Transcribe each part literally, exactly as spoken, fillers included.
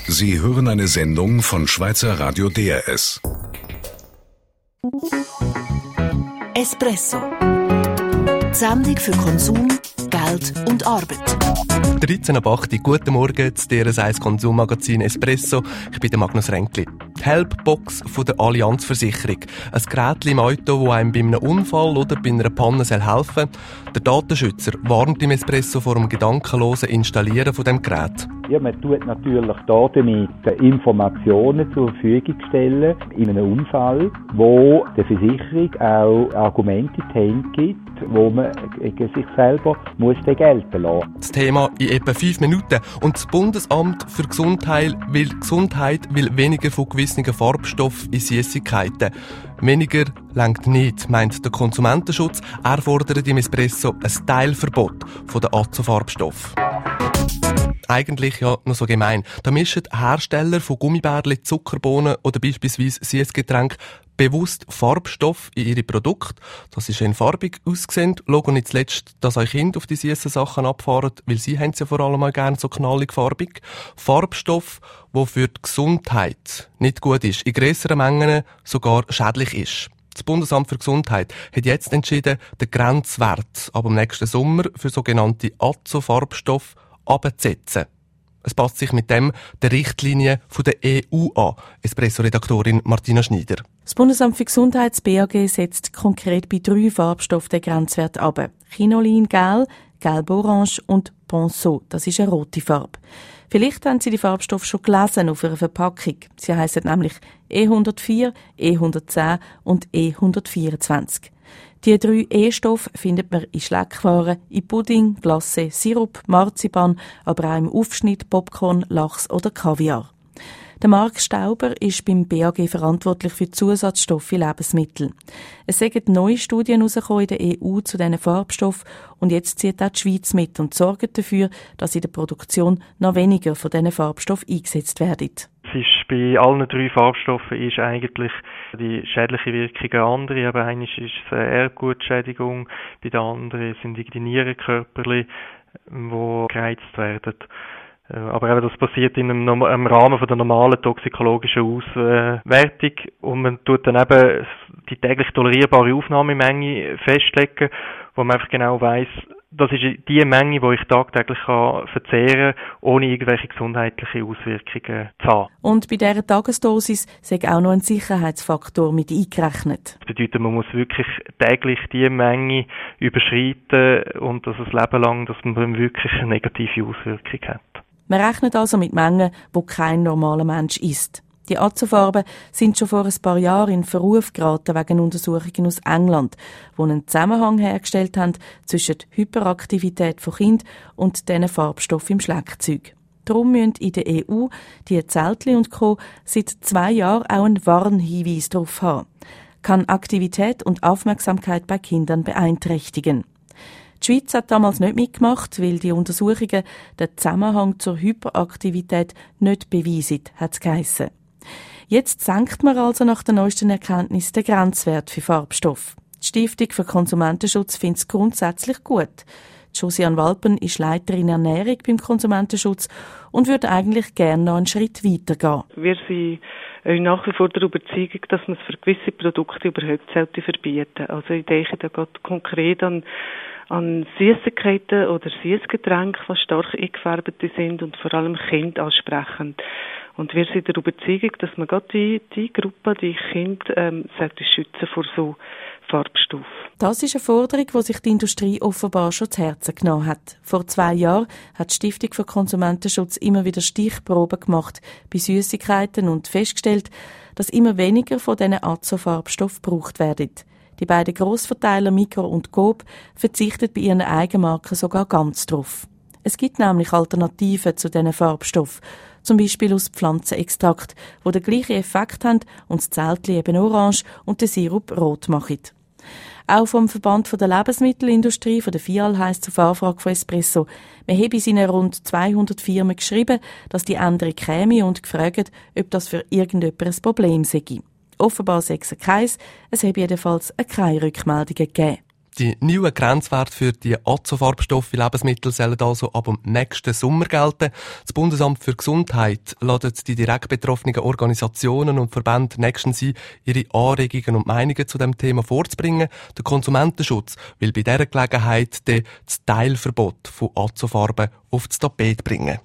Sie hören eine Sendung von Schweizer Radio D R S. Espresso. Die Sendung für Konsum, Geld und Arbeit. dreizehn ab acht, guten Morgen, das D R S eins Konsummagazin Espresso. Ich bin der Magnus Ränkli. Die Helpbox von der Allianz Versicherung. Ein Gerät im Auto, das einem bei einem Unfall oder bei einer Panne helfen soll. Der Datenschützer warnt im Espresso vor dem gedankenlosen Installieren von dem Gerät. Ja, man tut natürlich da damit Informationen zur Verfügung stellen in einem Unfall, wo der Versicherung auch Argumente in die Hände gibt, wo man gegen sich selber muss gelten lassen. Das Thema in etwa fünf Minuten. Und das Bundesamt für Gesundheit will, Gesundheit will weniger von gewissen Farbstoffen in Süßigkeiten. Weniger reicht nicht, meint der Konsumentenschutz. Er fordert im Espresso ein Teilverbot von den Azofarbstoffen. Eigentlich ja noch so gemein. Da mischen Hersteller von Gummibärli, Zuckerbohnen oder beispielsweise Süßgetränke bewusst Farbstoff in ihre Produkte, dass sie schön farbig aussehen. Schauen nicht zuletzt, dass euch Kinder auf die süßen Sachen abfahren, weil sie haben es ja vor allem mal gerne so knallig farbig. Farbstoff, der für die Gesundheit nicht gut ist, in grösseren Mengen sogar schädlich ist. Das Bundesamt für Gesundheit hat jetzt entschieden, den Grenzwert ab dem nächsten Sommer für sogenannte Azofarbstoffe abzusetzen. Es passt sich mit dem der Richtlinie von der E U an. Espresso-Redaktorin Martina Schneider. Das Bundesamt für Gesundheit, das B A G, setzt konkret bei drei Farbstoffen den Grenzwert ab. Chinolin Gel, Gelb-Orange und Ponceau, das ist eine rote Farbe. Vielleicht haben Sie die Farbstoffe schon gelesen auf Ihrer Verpackung. Sie heissen nämlich E hundertvier, E hundertzehn und E hundertvierundzwanzig. Die drei E-Stoffe findet man in Schleckwaren, in Pudding, Glacé, Sirup, Marzipan, aber auch im Aufschnitt, Popcorn, Lachs oder Kaviar. Der Marc Stauber ist beim B A G verantwortlich für Zusatzstoffe in Lebensmitteln. Es sind neue Studien herausgekommen in der E U zu diesen Farbstoffen und jetzt zieht auch die Schweiz mit und sorgt dafür, dass in der Produktion noch weniger von diesen Farbstoffen eingesetzt werden. Es ist bei allen drei Farbstoffen ist eigentlich die schädliche Wirkung eine andere. Aber eines ist es eine Erbgutschädigung, bei der anderen sind die Nierenkörperchen, die gereizt werden. Aber eben das passiert in einem, im Rahmen von der normalen toxikologischen Auswertung und man tut dann eben die täglich tolerierbare Aufnahmemenge festlegen, wo man einfach genau weiss, das ist die Menge, die ich tagtäglich kann verzehren kann, ohne irgendwelche gesundheitliche Auswirkungen zu haben. Und bei dieser Tagesdosis sei auch noch ein Sicherheitsfaktor mit eingerechnet. Das bedeutet, man muss wirklich täglich die Menge überschreiten und das ein Leben lang, dass man wirklich eine negative Auswirkung hat. Man rechnet also mit Mengen, die kein normaler Mensch isst. Die Azofarben sind schon vor ein paar Jahren in Verruf geraten wegen Untersuchungen aus England, die einen Zusammenhang hergestellt haben zwischen der Hyperaktivität von Kindern und diesen Farbstoffen im Schleckzeug. Darum müssen in der E U die Zeltli und Co. seit zwei Jahren auch einen Warnhinweis darauf haben. Kann Aktivität und Aufmerksamkeit bei Kindern beeinträchtigen. Die Schweiz hat damals nicht mitgemacht, weil die Untersuchungen den Zusammenhang zur Hyperaktivität nicht beweisen, hat es geheissen. Jetzt senkt man also nach der neuesten Erkenntnis den Grenzwert für Farbstoff. Die Stiftung für Konsumentenschutz findet es grundsätzlich gut. Josiane Walpen ist Leiterin Ernährung beim Konsumentenschutz und würde eigentlich gerne noch einen Schritt weiter gehen. Wir sind nach wie vor der Überzeugung, dass man es für gewisse Produkte überhaupt sollte verbieten. Also ich denke da gerade konkret an an Süßigkeiten oder Süßgetränke, die stark eingefärbt sind und vor allem Kinder ansprechend. Und wir sind der Überzeugung, dass man gerade die, die Gruppe, die Kinder, ähm, sollte schützen vor so Farbstoffen. Das ist eine Forderung, die sich die Industrie offenbar schon zu Herzen genommen hat. Vor zwei Jahren hat die Stiftung für Konsumentenschutz immer wieder Stichproben gemacht bei Süßigkeiten und festgestellt, dass immer weniger von diesen Azofarbstoffen gebraucht werden. Die beiden Grossverteiler Migros und Coop verzichten bei ihren Eigenmarken sogar ganz drauf. Es gibt nämlich Alternativen zu diesen Farbstoffen, zum Beispiel aus Pflanzenextrakt, die den gleichen Effekt haben und das Zeltli eben orange und den Sirup rot machen. Auch vom Verband der Lebensmittelindustrie, von der F I A L, heisst zur Anfrage von Espresso, wir haben in seinen rund zweihundert Firmen geschrieben, dass die Änderung käme und gefragt, ob das für irgendjemand ein Problem sei. Offenbar sei es keins, es habe jedenfalls keine Rückmeldungen gegeben. Die neuen Grenzwerte für die Azofarbstoffe in Lebensmitteln sollen also ab dem nächsten Sommer gelten. Das Bundesamt für Gesundheit lädt die direkt betroffenen Organisationen und Verbände nächstens ein, ihre Anregungen und Meinungen zu dem Thema vorzubringen. Der Konsumentenschutz will bei dieser Gelegenheit das Teilverbot von Azofarben auf das Tapet bringen.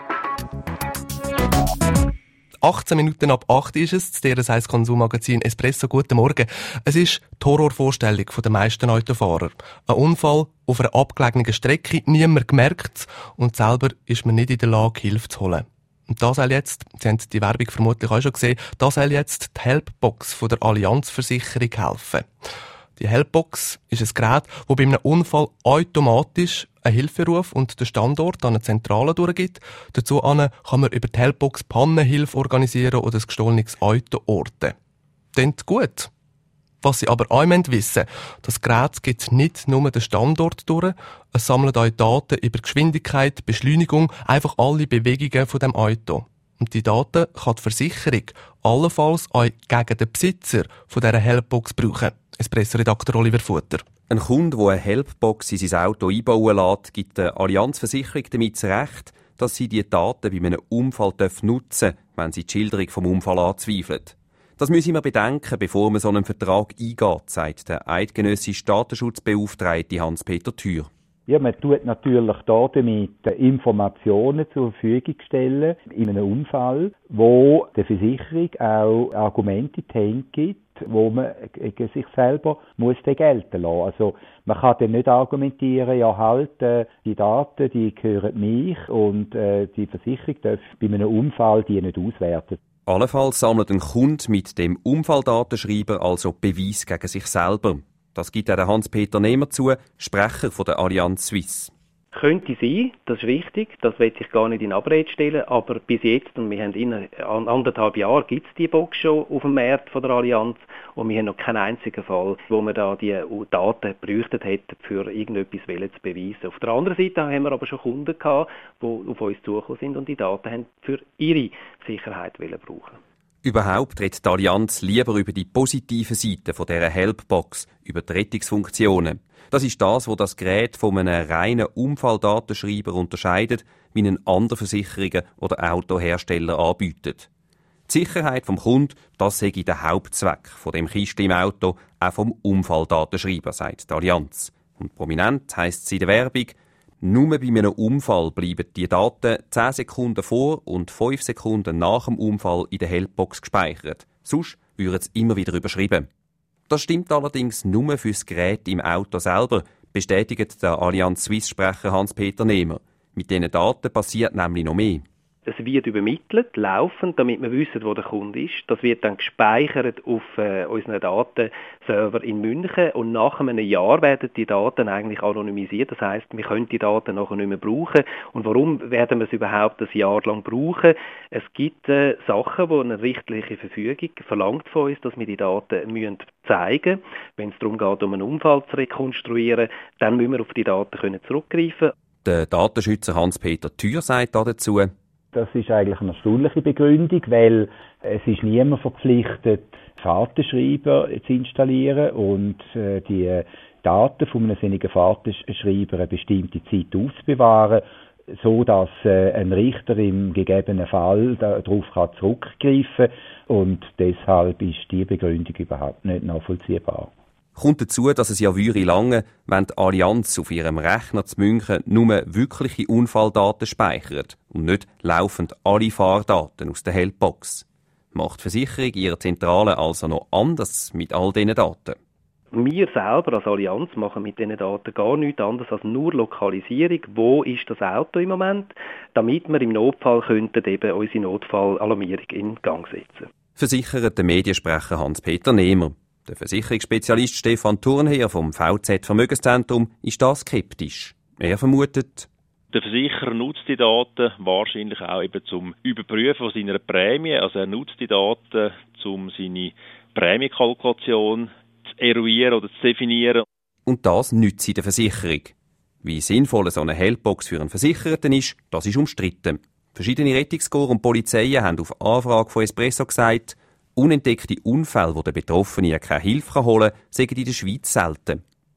achtzehn Minuten ab acht ist es, das heisst Konsummagazin Espresso. Guten Morgen. Es ist die Horrorvorstellung der meisten Autofahrer. Ein Unfall auf einer abgelegenen Strecke, niemand gemerkt und selber ist man nicht in der Lage, Hilfe zu holen. Und das soll jetzt, Sie haben die Werbung vermutlich auch schon gesehen, das soll jetzt die Helpbox von der Allianz-Versicherung helfen. Die Helpbox ist ein Gerät, das bei einem Unfall automatisch einen Hilferuf und den Standort an eine Zentrale durchgibt. Dazu kann man über die Helpbox Pannenhilfe organisieren oder ein gestohlenes Auto orten. Klingt gut. Was Sie aber auch wissen müssen, das Gerät gibt nicht nur den Standort durch, es sammelt auch Daten über Geschwindigkeit, Beschleunigung, einfach alle Bewegungen von dem Auto. Und die Daten kann die Versicherung allenfalls auch gegen den Besitzer von dieser Helpbox brauchen. Espresso-Redakteur Oliver Futter. Ein Kunde, der eine Helpbox in sein Auto einbauen lässt, gibt der Allianz-Versicherung damit das Recht, dass sie die Daten bei einem Unfall nutzen dürfen, wenn sie die Schilderung vom Unfall anzweifeln. Das müssen wir bedenken, bevor man so einen Vertrag eingeht, sagt der eidgenössische Datenschutzbeauftragte Hans-Peter Thür. Ja, man tut natürlich da damit Informationen zur Verfügung stellen in einem Unfall, wo der Versicherung auch Argumente in die Hände gibt, wo man gegen sich selber muss gelten lassen. Also man kann dann nicht argumentieren, ja halt, äh, die Daten, die gehören mich und äh, die Versicherung darf bei einem Unfall die nicht auswerten. Allenfalls sammelt ein Kunde mit dem Unfalldatenschreiber also Beweis gegen sich selber. Das gibt auch der Hans-Peter Nehmer zu, Sprecher von der Allianz Suisse. Könnte sein, das ist wichtig, das will ich gar nicht in Abrede stellen, aber bis jetzt, und wir haben in anderthalb Jahren, gibt es die Box schon auf dem Markt von der Allianz und wir haben noch keinen einzigen Fall, wo wir da die Daten gebraucht hätten, für irgendetwas zu beweisen. Auf der anderen Seite haben wir aber schon Kunden gehabt, die auf uns zugekommen sind und die Daten haben für ihre Sicherheit brauchen. Überhaupt redet die Allianz lieber über die positive Seite von dieser Helpbox, über die Rettungsfunktionen. Das ist das, was das Gerät von einem reinen Unfalldatenschreiber unterscheidet, wie ein anderer Versicherungen oder Autohersteller anbietet. Die Sicherheit vom Kunden, das sei der Hauptzweck von dem Kistchen im Auto, auch vom Unfalldatenschreiber, sagt die Allianz. Und prominent heisst es in der Werbung: Nur bei einem Unfall bleiben die Daten zehn Sekunden vor und fünf Sekunden nach dem Unfall in der Helpbox gespeichert. Sonst würden sie immer wieder überschrieben. Das stimmt allerdings nur für das Gerät im Auto selber, bestätigt der Allianz Suisse-Sprecher Hans-Peter Nehmer. Mit diesen Daten passiert nämlich noch mehr. Es wird übermittelt, laufend, damit wir wissen, wo der Kunde ist. Das wird dann gespeichert auf äh, unseren Datenserver in München und nach einem Jahr werden die Daten eigentlich anonymisiert. Das heisst, wir können die Daten nachher nicht mehr brauchen. Und warum werden wir es überhaupt ein Jahr lang brauchen? Es gibt äh, Sachen, wo eine richtliche Verfügung verlangt von uns, dass wir die Daten müssen zeigen müssen. Wenn es darum geht, um einen Unfall zu rekonstruieren, dann müssen wir auf die Daten können zurückgreifen. Der Datenschützer Hans-Peter Thür sagt dazu: Das ist eigentlich eine erstaunliche Begründung, weil es ist niemand verpflichtet, Fahrtenschreiber zu installieren und äh, die Daten von einem solchen Fahrtenschreiber eine bestimmte Zeit aufzubewahren, so dass äh, ein Richter im gegebenen Fall darauf kann zurückgreifen kann. Und deshalb ist diese Begründung überhaupt nicht nachvollziehbar. Kommt dazu, dass es ja würde lange, wenn die Allianz auf ihrem Rechner zu München nur wirkliche Unfalldaten speichert und nicht laufend alle Fahrdaten aus der Helpbox. Macht die Versicherung ihre Zentrale also noch anders mit all diesen Daten? Wir selber als Allianz machen mit diesen Daten gar nichts anderes als nur Lokalisierung. Wo ist das Auto im Moment? Damit wir im Notfall könnten eben unsere Notfallalarmierung in Gang setzen. Versichert der Mediensprecher Hans-Peter Nehmer. Der Versicherungsspezialist Stefan Thurnherr vom V Z Vermögenszentrum ist da skeptisch. Er vermutet: Der Versicherer nutzt die Daten wahrscheinlich auch eben zum Überprüfen von seiner Prämie. Also er nutzt die Daten, um seine Prämienkalkulation zu eruieren oder zu definieren. Und das nützt sie der Versicherung. Wie sinnvoll so eine Helpbox für einen Versicherten ist, das ist umstritten. Verschiedene Rettungskorps und Polizeien haben auf Anfrage von Espresso gesagt, unentdeckte Unfälle, wo der Betroffene keine Hilfe holen kann, seien in der Schweiz selten.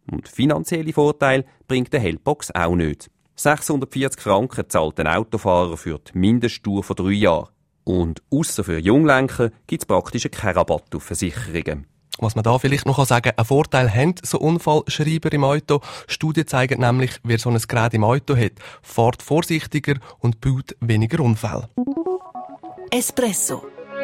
Und finanzielle Vorteile bringt der Helpbox auch nicht. sechshundertvierzig Franken zahlt ein Autofahrer für die Mindesttour von drei Jahren. Und ausser für Junglenker gibt es praktisch keinen Rabatt auf Versicherungen. Was man da vielleicht noch sagen kann, einen Vorteil haben so Unfallschreiber im Auto. Studien zeigen nämlich, wer so ein Gerät im Auto hat, fährt vorsichtiger und baut weniger Unfälle. Espresso.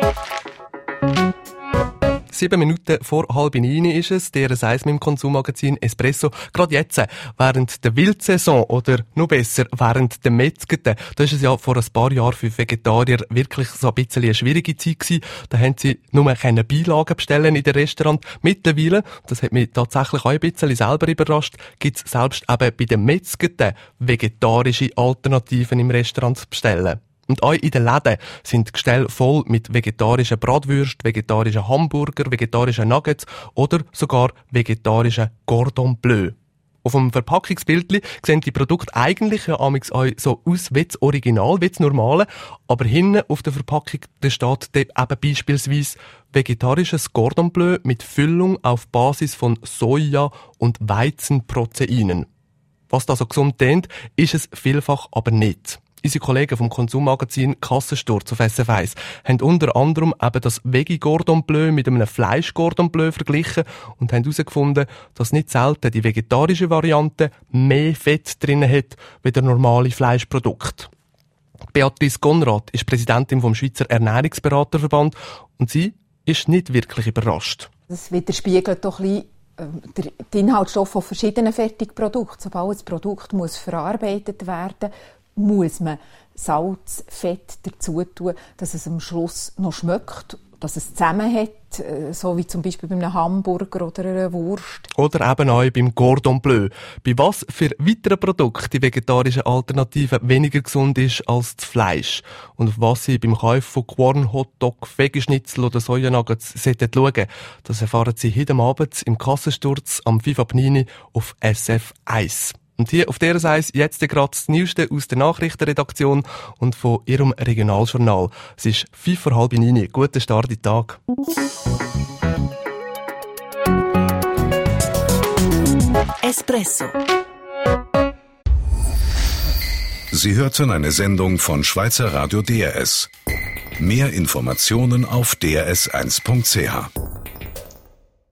Sieben Minuten vor halb neun ist es, der Seis mit dem Konsummagazin Espresso. Gerade jetzt, während der Wildsaison oder noch besser, während der Metzgeten. Da ist es ja vor ein paar Jahren für Vegetarier wirklich so ein bisschen eine schwierige Zeit gewesen. Da haben sie nur keine Beilagen bestellen in den Restaurant. Mittlerweile, das hat mich tatsächlich auch ein bisschen selber überrascht, gibt es selbst eben bei den Metzgeten vegetarische Alternativen im Restaurant zu bestellen. Und auch in den Läden sind die Gestelle voll mit vegetarischen Bratwürsten, vegetarischen Hamburger, vegetarischen Nuggets oder sogar vegetarischen Cordon Bleu. Auf dem Verpackungsbildli sehen die Produkte eigentlich ja amigs auch so aus wie das Original, wie das Normale, aber hinten auf der Verpackung da steht eben beispielsweise vegetarisches Cordon Bleu mit Füllung auf Basis von Soja- und Weizenproteinen. Was da so gesund klingt, ist es vielfach aber nicht. Unsere Kollegen vom Konsummagazin Kassensturz auf S F eins haben unter anderem eben das Veggie-Cordon Bleu mit einem Fleisch-Cordon Bleu verglichen und haben herausgefunden, dass nicht selten die vegetarische Variante mehr Fett drin hat wie der normale Fleischprodukt. Beatrice Konrad ist Präsidentin vom Schweizer Ernährungsberaterverband und sie ist nicht wirklich überrascht. Das widerspiegelt doch ein bisschen die Inhaltsstoffe von verschiedenen Fertigprodukten. Sobald das Produkt muss verarbeitet werden muss man Salz, Fett dazu tun, dass es am Schluss noch schmeckt, dass es zusammenhält, so wie zum Beispiel bei einem Hamburger oder einer Wurst. Oder eben auch beim Cordon Bleu. Bei was für weiteren Produkten die vegetarische Alternative weniger gesund ist als das Fleisch. Und auf was Sie beim Kauf von Corn, Hotdog, Veggie-Schnitzel oder Sojanuggets schauen sollten, das erfahren Sie heute Abend im Kassensturz am fünf ab neun auf S F eins. Und hier auf der Seite jetzt gerade das Neueste aus der Nachrichtenredaktion und von Ihrem Regionaljournal. Es ist fünf vor halb neun. Guten Start in den Tag. Espresso. Sie hörten eine Sendung von Schweizer Radio D R S. Mehr Informationen auf d r s eins punkt c h.